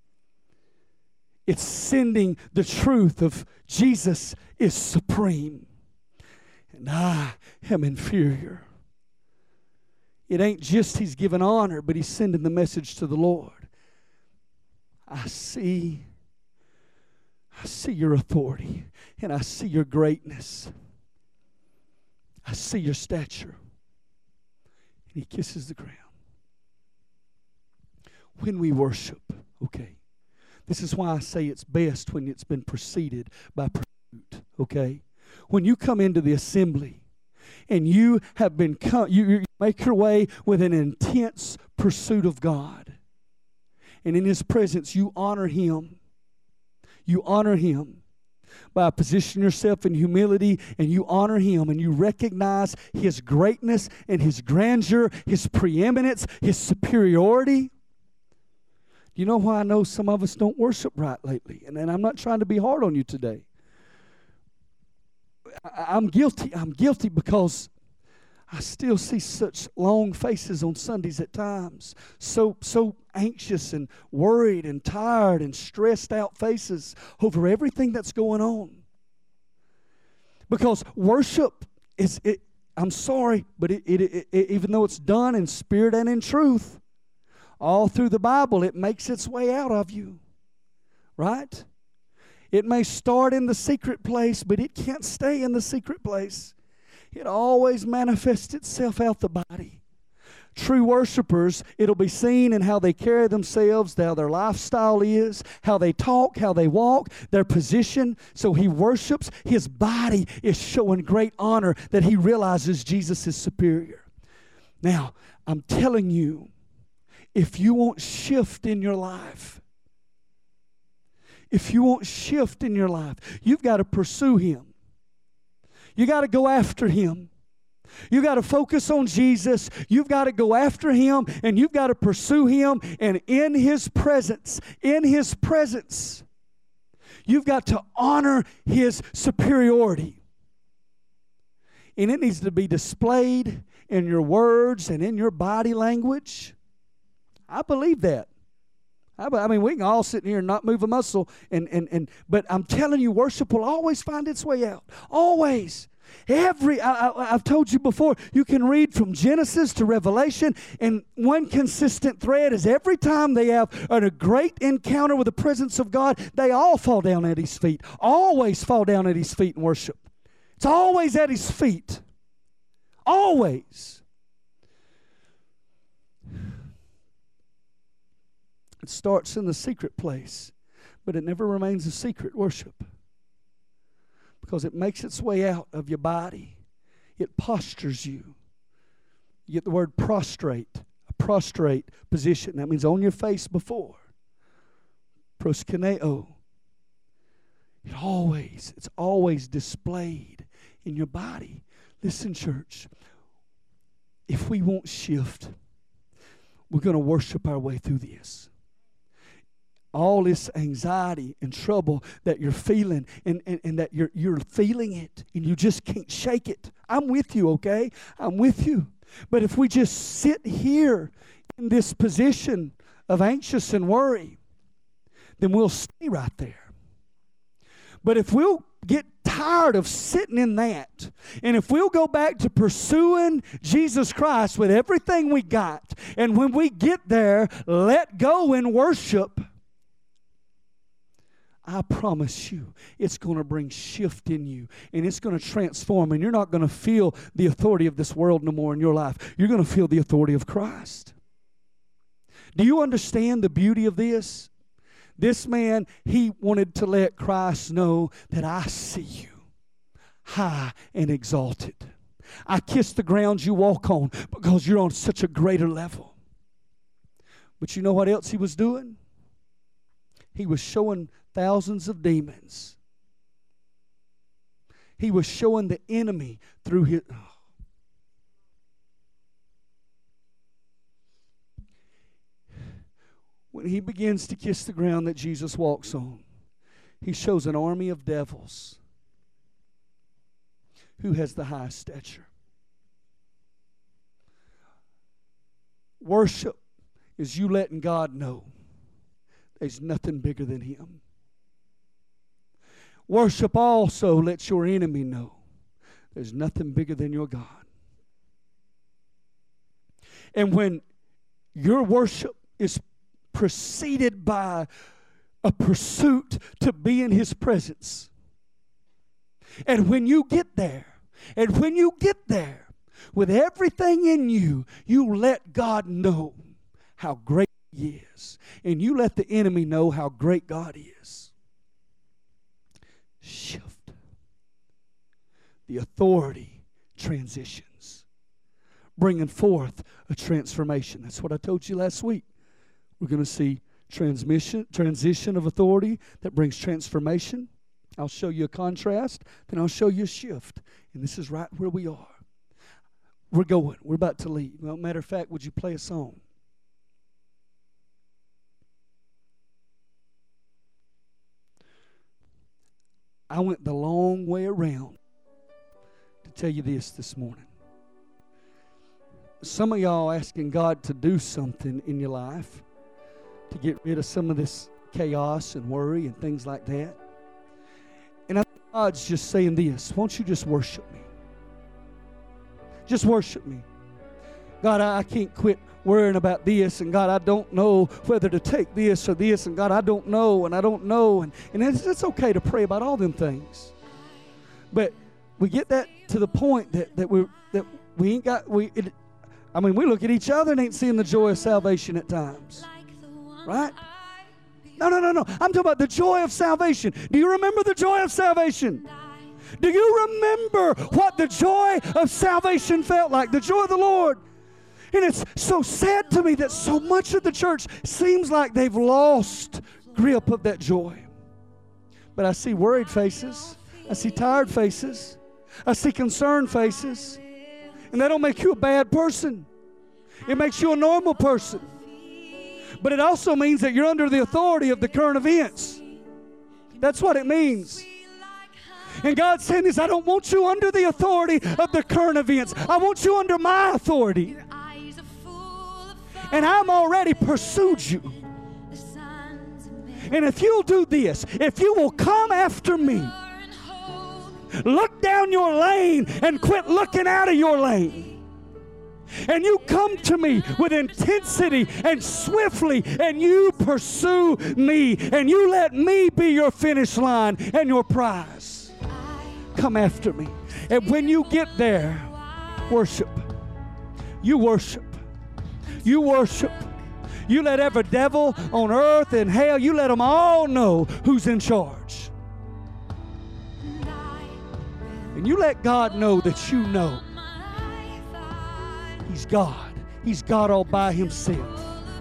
It's sending the truth of Jesus is supreme and I am inferior. It ain't just He's giving honor, but He's sending the message to the Lord. I see, I see your authority, and I see your greatness. I see your stature. And He kisses the ground. When we worship, okay, this is why I say it's best when it's been preceded by pursuit, okay? When you come into the assembly and you have been, come, you, you make your way with an intense pursuit of God, and in His presence you honor Him, you honor Him by positioning yourself in humility, and you honor Him and you recognize His greatness and His grandeur, His preeminence, His superiority. You know why I know some of us don't worship right lately? And, and I'm not trying to be hard on you today. I, I'm guilty. I'm guilty because I still see such long faces on Sundays at times. So, so anxious and worried and tired and stressed out faces over everything that's going on. Because worship is, it, I'm sorry, but it, it, it, it, even though it's done in spirit and in truth, all through the Bible, it makes its way out of you. Right? It may start in the secret place, but it can't stay in the secret place. It always manifests itself out the body. True worshipers, it'll be seen in how they carry themselves, how their lifestyle is, how they talk, how they walk, their position. So he worships. His body is showing great honor that he realizes Jesus is superior. Now, I'm telling you, if you want shift in your life, if you want shift in your life, you've got to pursue him. You got to go after him. You got to focus on Jesus. You've got to go after him, and you've got to pursue him. And in his presence, in his presence, you've got to honor his superiority. And it needs to be displayed in your words and in your body language. I believe that. I, I mean, we can all sit here and not move a muscle, and, and, and but I'm telling you, worship will always find its way out. Always. Every, I, I, I've told you before, you can read from Genesis to Revelation, and one consistent thread is every time they have a great encounter with the presence of God, they all fall down at his feet. Always fall down at his feet and worship. It's always at his feet. Always. It starts in the secret place, but it never remains a secret, worship. Because it makes its way out of your body. It postures you. You get the word prostrate, a prostrate position. That means on your face before. Proskuneo. It always, it's always displayed in your body. Listen, church, if we won't shift, we're going to worship our way through this. All this anxiety and trouble that you're feeling, and, and, and that you're, you're feeling it, and you just can't shake it. I'm with you, okay? I'm with you. But if we just sit here in this position of anxious and worry, then we'll stay right there. But if we'll get tired of sitting in that, and if we'll go back to pursuing Jesus Christ with everything we got, and when we get there, let go and worship, I promise you, it's going to bring shift in you, and it's going to transform, and you're not going to feel the authority of this world no more in your life. You're going to feel the authority of Christ. Do you understand the beauty of this? This man, he wanted to let Christ know that I see you high and exalted. I kiss the ground you walk on because you're on such a greater level. But you know what else he was doing? He was showing thousands of demons. He was showing the enemy through his... Oh. When he begins to kiss the ground that Jesus walks on, he shows an army of devils. Who has the highest stature? Worship is you letting God know there's nothing bigger than him. Worship also lets your enemy know there's nothing bigger than your God. And when your worship is preceded by a pursuit to be in his presence, and when you get there, and when you get there, with everything in you, you let God know how great he is. And you let the enemy know how great God is. Shift. The authority transitions, bringing forth a transformation. That's what I told you last week. We're going to see transmission, transition of authority that brings transformation. I'll show you a contrast, then I'll show you a shift. And this is right where we are. We're going. We're about to leave. Well, matter of fact, would you play a song? I went the long way around to tell you this this morning. Some of y'all asking God to do something in your life to get rid of some of this chaos and worry and things like that. And I think God's just saying this, won't you just worship me? Just worship me. God, I, I can't quit worrying about this, and God, I don't know whether to take this or this, and God, I don't know, and I don't know, and, and it's, it's okay to pray about all them things. But we get that to the point that, that we that we ain't got, we. It, I mean, we look at each other and ain't seeing the joy of salvation at times. Right? No, no, no, no. I'm talking about the joy of salvation. Do you remember the joy of salvation? Do you remember what the joy of salvation felt like? The joy of the Lord. And it's so sad to me that so much of the church seems like they've lost grip of that joy. But I see worried faces. I see tired faces. I see concerned faces. And that don't make you a bad person. It makes you a normal person. But it also means that you're under the authority of the current events. That's what it means. And God's saying this, I don't want you under the authority of the current events. I want you under my authority. And I'm already pursued you. And if you'll do this, if you will come after me, look down your lane and quit looking out of your lane. And you come to me with intensity and swiftly, and you pursue me, and you let me be your finish line and your prize. Come after me. And when you get there, worship. You worship. You worship. You let every devil on earth and hell, you let them all know who's in charge. And you let God know that you know He's God. He's God all by Himself.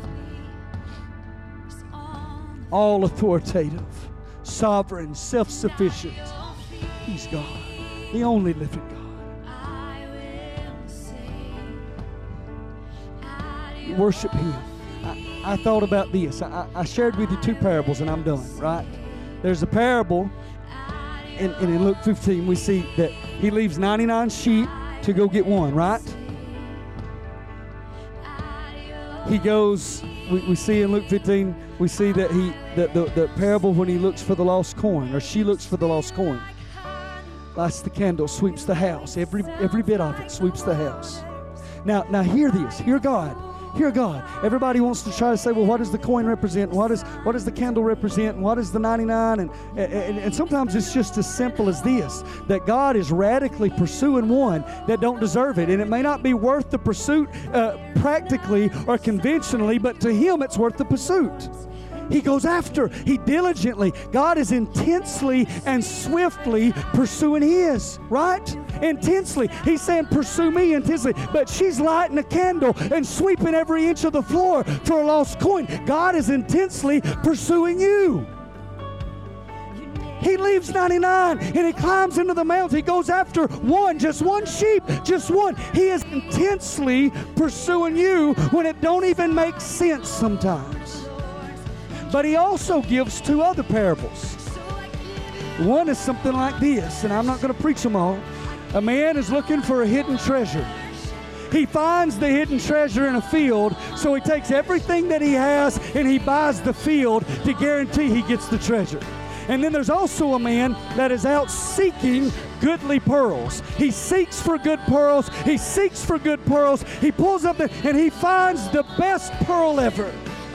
All authoritative, sovereign, self-sufficient. He's God, the only living God. You worship Him. I, I thought about this. I, I shared with you two parables and I'm done, right? There's a parable, and, and in Luke fifteen we see that He leaves ninety-nine sheep to go get one, right? He goes, we, we see in Luke fifteen, we see that he, the, the, the parable when he looks for the lost coin, or she looks for the lost coin. Lights the candle, sweeps the house. Every, every bit of it sweeps the house. Now, now hear this, hear God. Hear God. Everybody wants to try to say, well, what does the coin represent? What, is, what does the candle represent? And what is the ninety-nine? And, and, and sometimes it's just as simple as this, that God is radically pursuing one that don't deserve it. And it may not be worth the pursuit uh, practically or conventionally, but to Him it's worth the pursuit. He goes after, He diligently. God is intensely and swiftly pursuing His, right? Intensely. He's saying, pursue me intensely. But she's lighting a candle and sweeping every inch of the floor for a lost coin. God is intensely pursuing you. He leaves ninety-nine and He climbs into the mountain. He goes after one, just one sheep, just one. He is intensely pursuing you when it don't even make sense sometimes. But He also gives two other parables. One is something like this, and I'm not going to preach them all. A man is looking for a hidden treasure. He finds the hidden treasure in a field, so he takes everything that he has and he buys the field to guarantee he gets the treasure. And then there's also a man that is out seeking goodly pearls. He seeks for good pearls. He seeks for good pearls. He pulls up the, and he finds the best pearl ever.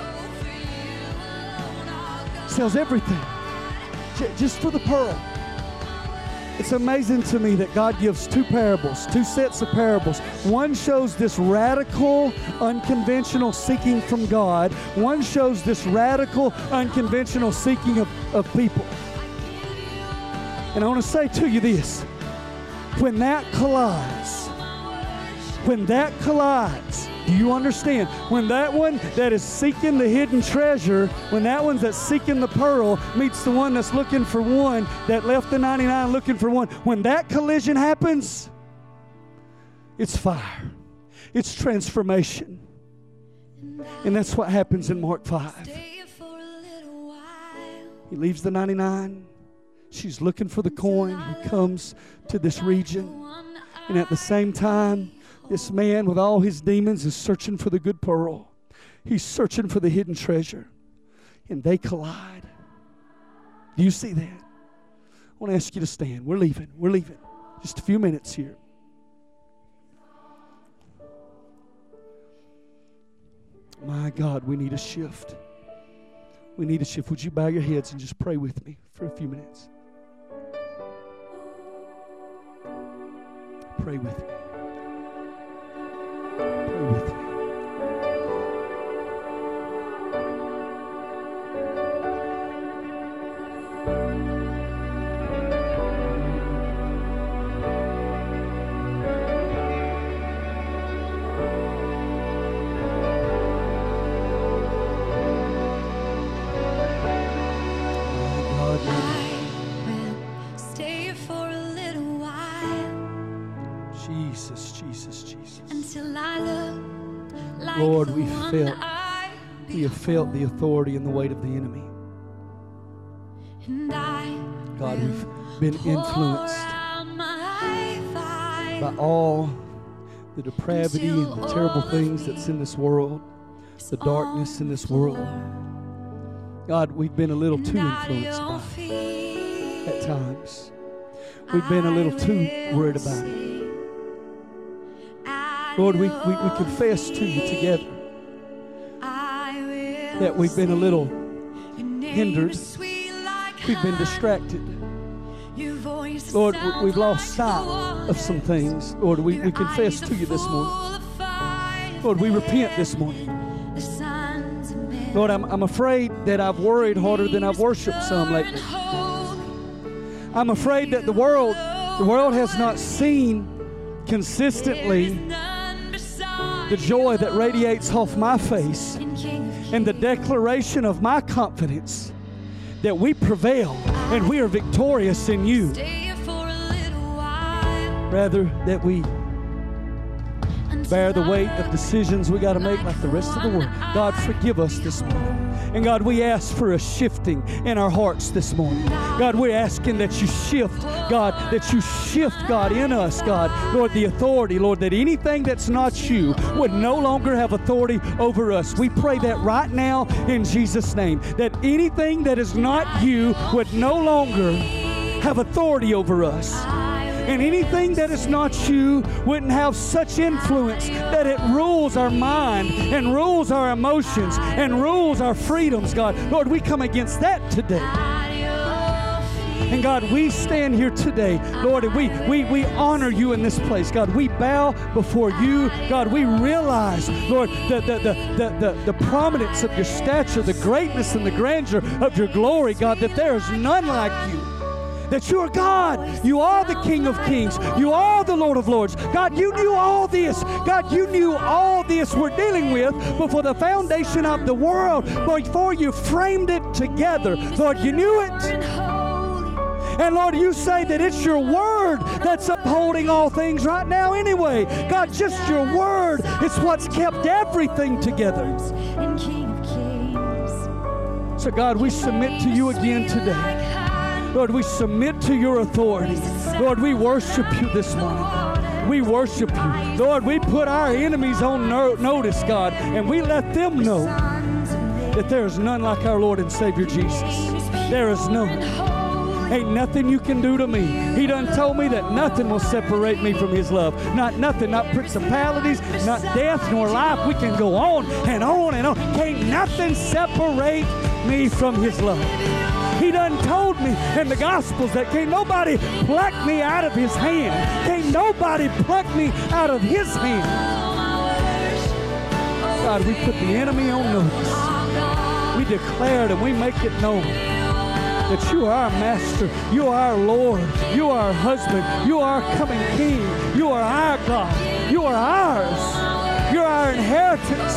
Sells everything j- just for the pearl. It's amazing to me that God gives two parables, two sets of parables. One shows this radical, unconventional seeking from God. One shows this radical, unconventional seeking of, of people. And I want to say to you this. When that collides, when that collides, do you understand? When that one that is seeking the hidden treasure, when that one that's seeking the pearl meets the one that's looking for one, that left the ninety-nine looking for one, when that collision happens, it's fire. It's transformation. And that's what happens in Mark five. He leaves the ninety-nine, She's looking for the coin. He comes to this region. And at the same time, this man with all his demons is searching for the good pearl. He's searching for the hidden treasure. And they collide. Do you see that? I want to ask you to stand. We're leaving. We're leaving. Just a few minutes here. My God, we need a shift. We need a shift. Would you bow your heads and just pray with me for a few minutes? Pray with me. Pray with me. Lord, we felt, we have felt the authority and the weight of the enemy. God, we've been influenced by all the depravity and the terrible things that's in this world, the darkness in this world. God, we've been a little too influenced by it at times. We've been a little too worried about it. Lord, we, we, we confess to you together that we've been a little hindered. We've been distracted. Lord, we've lost sight of some things. Lord, we, we confess to you this morning. Lord, we repent this morning. Lord, I'm, I'm afraid that I've worried harder than I've worshiped some lately. I'm afraid that the world, the world has not seen consistently the joy that radiates off my face and the declaration of my confidence that we prevail and we are victorious in you. Rather, that we bear the weight of decisions we got to make like the rest of the world. God, forgive us this morning. And God, we ask for a shifting in our hearts this morning. God, we're asking that you shift, God, that you shift, God, in us, God, Lord, the authority, Lord, that anything that's not you would no longer have authority over us. We pray that right now in Jesus' name, that anything that is not you would no longer have authority over us. And anything that is not you wouldn't have such influence that it rules our mind and rules our emotions and rules our freedoms, God. Lord, we come against that today. And God, we stand here today, Lord, and we, we, we honor you in this place. God, we bow before you. God, we realize, Lord, the, the, the, the, the, the prominence of your stature, the greatness and the grandeur of your glory, God, that there is none like you. That you are God. You are the King of Kings. You are the Lord of Lords. God, you knew all this. God, you knew all this we're dealing with before the foundation of the world, before you framed it together. Lord, you knew it. And Lord, you say that it's your word that's upholding all things right now anyway. God, just your word is what's kept everything together. So God, we submit to you again today. Lord, we submit to your authority. Lord, we worship you this morning. We worship you. Lord, we put our enemies on no- notice, God, and we let them know that there is none like our Lord and Savior Jesus. There is none. Ain't nothing you can do to me. He done told me that nothing will separate me from his love. Not nothing, not principalities, not death nor life. We can go on and on and on. Can't nothing separate me from his love. He done told me in the Gospels that can't nobody pluck me out of his hand. Can't nobody pluck me out of his hand. God, we put the enemy on notice. We declare it and we make it known that you are our master. You are our Lord. You are our husband. You are our coming King. You are our God. You are ours. You're our inheritance.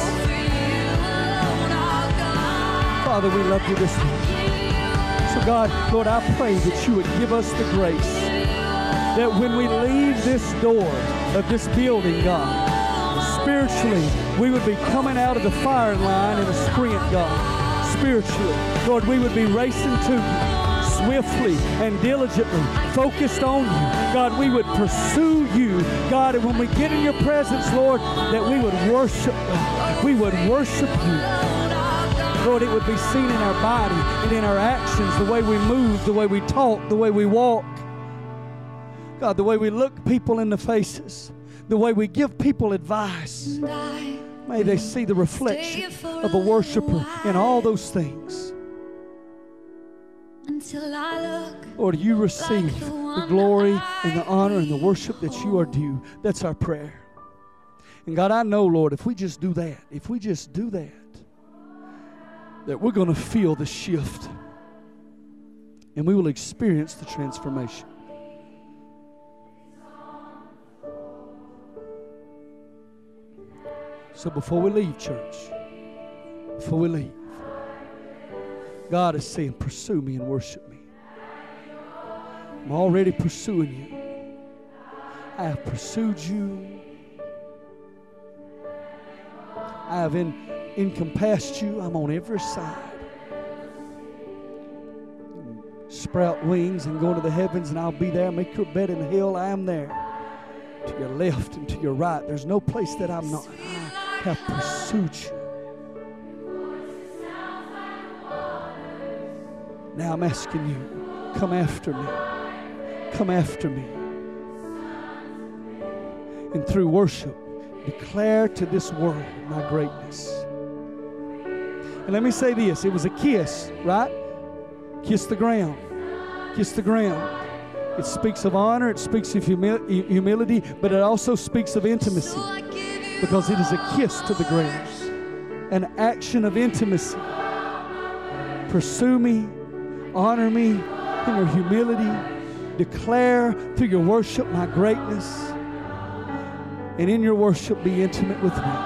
Father, we love you this morning. So God, Lord, I pray that you would give us the grace that when we leave this door of this building, God, spiritually, we would be coming out of the firing line in a sprint, God. Spiritually, Lord, we would be racing to you. swiftly and diligently focused on you. God, we would pursue you. God, and when we get in your presence, Lord, that we would worship, we would worship you. Lord, it would be seen in our body and in our actions, the way we move, the way we talk, the way we walk. God, the way we look people in the faces, the way we give people advice. May they see the reflection of a worshiper in all those things. Until I look, Lord, you receive like the, the glory and the honor and the worship that you are due. That's our prayer. And God, I know, Lord, if we just do that, if we just do that, that we're going to feel the shift. And we will experience the transformation. So before we leave, church, before we leave, God is saying, pursue me and worship me. I'm already pursuing you. I have pursued you. I have en- encompassed you. I'm on every side. Sprout wings and go into the heavens, and I'll be there. Make your bed in hell. I am there. To your left and to your right. There's no place that I'm not. I have pursued you. Now I'm asking you, come after me. Come after me. And through worship, declare to this world my greatness. And let me say this, it was a kiss, right? Kiss the ground. Kiss the ground. It speaks of honor, it speaks of humi- humility, but it also speaks of intimacy. Because it is a kiss to the ground. An action of intimacy. Pursue me. Honor me in your humility. Declare through your worship my greatness. And in your worship be intimate with me.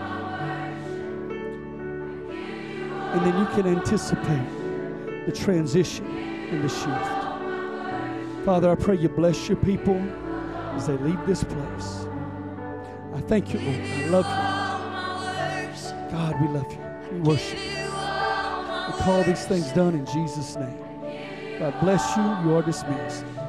And then you can anticipate the transition and the shift. Father, I pray you bless your people as they leave this place. I thank you, Lord. I love you. God, we love you. We worship you. We call these things done in Jesus' name. God bless you. You are dismissed.